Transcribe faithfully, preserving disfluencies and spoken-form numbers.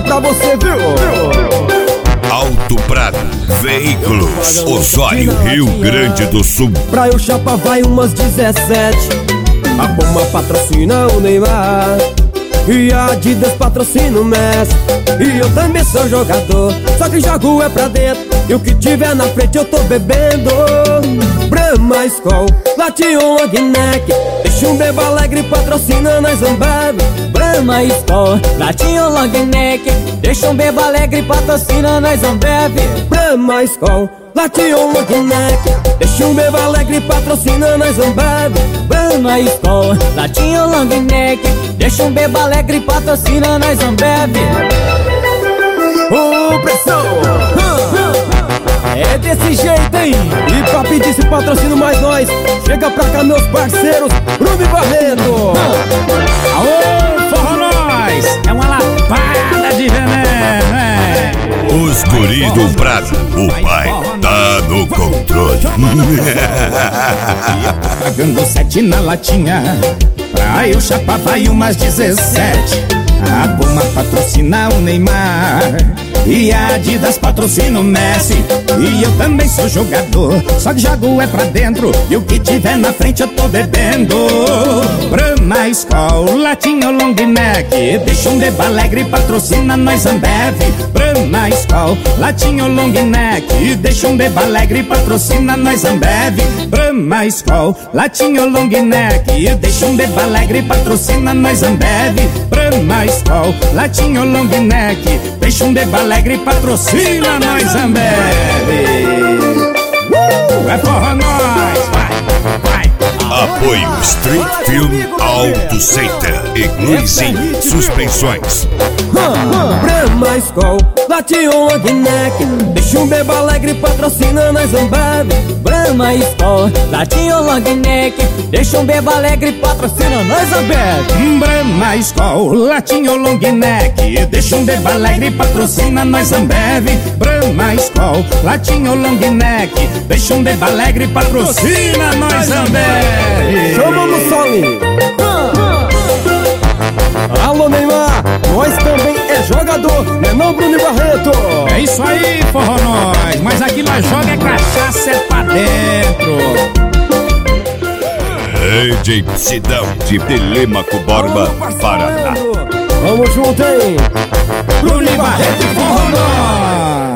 pra você, viu? Alto Prado Veículos, Osório, Rio Grande do Sul. Pra eu chapa vai umas dezessete. A Puma patrocina o Neymar e a Adidas patrocina o Messi. E eu também sou jogador, só que jogo é pra dentro, e o que tiver na frente eu tô bebendo. Brahma, Skol, Lation, long neck, deixa um bebo alegre patrocina nós Ambev. Brahma, Skol, Lation, long neck, deixa um bebo alegre patrocina nós Ambev. Brahma, Skol, Lation, long neck, deixa um bebo alegre patrocina nós Ambev. Brahma, Skol, Lation, long neck, deixa um bebo alegre patrocina nós Ambev. Ô, pressão! É desse jeito, hein? E pra pedir esse patrocínio mais nós, chega pra cá meus parceiros, Bruno e Barreto. Aô, forró nós! É uma lapada de veneno, é? Os guri do Prado, o pai tá no controle. Pagando sete na latinha, pra eu chapar vai umas dezessete. A Puma patrocina o Neymar e a Adidas patrocina o Messi. E eu também sou jogador, só que jogo é pra dentro, e o que tiver na frente eu tô bebendo. Brahma, Skol, Latinho, long neck, deixa um bebo alegre patrocina nós Ambev. Brahma, Skol, Latinho, long neck, deixa um bebo alegre patrocina nós Ambev. Brahma, Skol, Latinho, long neck, deixa um bebo alegre patrocina nós Ambev. Brahma, Skol, Latinho, long neck, deixa um bebo alegre patrocina nós Ambev. Uh, é forró nós, vai, vai. Apoio Street Film Auto Center e Gluisin Suspensões. Brahma, Skol, Lation, long neck, deixa um bebo alegre patrocina nós Ambev. Brahma, Skol, Lation, long neck, deixa um bebo alegre patrocina nós Ambev. Brahma, Skol, Latinho, long neck, deixa um bebo alegre patrocina nós Ambev. Brahma, Skol, Latinho, long neck, deixa um bebo alegre patrocina nós Ambev. Chama no Solinho. Alô Neymar, nós também é jogador, né não, Bruno e Barreto? É isso aí, forró nós, mas aqui nós joga é cachaça, é pra dentro. Rede Cidão de Telêmaco Borba, Paraná. Vamos junto, hein? Bruno e Barreto e forró nós.